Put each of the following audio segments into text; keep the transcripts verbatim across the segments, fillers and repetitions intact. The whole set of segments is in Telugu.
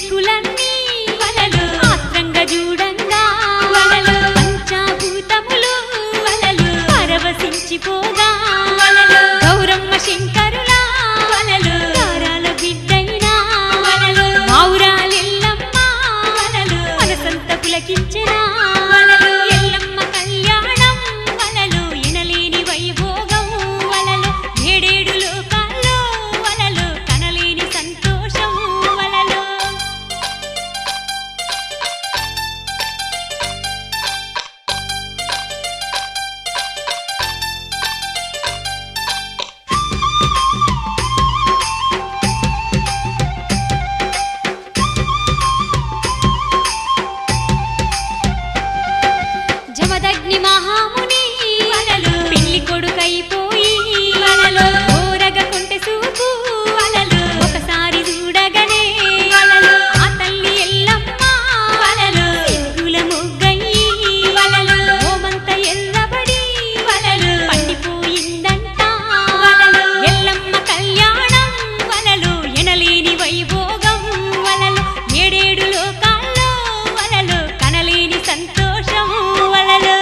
దిక్కులన్నీ వలలు ఆత్రంగా చూడంగా వలలు పంచాభూతములు వలలు పరవశించిపోగా వలలు గౌరమ్మ శంకరుల వలలు గారాల బిడ్డైనా వలలు మౌరాలెల్లమ్మ వలలు మనసంత పులకించెనా వలలు ఎల్లమ్మ కళ్యాణం వలలు ఎనలేని వైభోగం వలలు ఏడేడు లోకాల్లో వలలు కనలేని సంతోషం వలలు జమదగ్ని మహాముని వలలు పెళ్లి కొడుకైపోయి వలలు ఓరగ కొంటె సూపు వలలు ఒకసారి చూడగనే వలలు ఆ తల్లి ఎల్లమ్మ వలలు సిగ్గుల మొగ్గయి వలలు ఓమంత ఎల్లబడి వలలు పండిపోయిందంట వలలు ఎల్లమ్మ కళ్యాణం వలలు ఎనలేని వైభోగం వలలు ఏడేడు లోకాల్లో వలలు కనలేని సంతోషం వలలు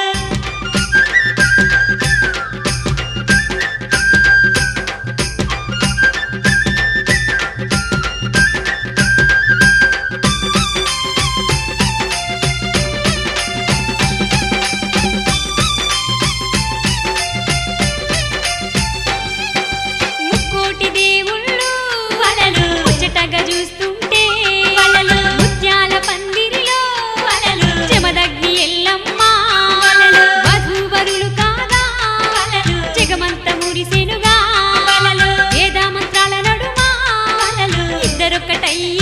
ముక్కోటి దేవుళ్ళు వలలు ముచ్చటగా చూస్తుంటే వలలు ముత్యాల పందిరిలో వలలు జమదగ్ని ఎల్లమ్మ వలలు వధూవరులు కాగా వలలు జగమంత మురిసెనుగా వలలు వేద మంత్రాల నడుమ వలలు ఇద్దరొక్కటయ్య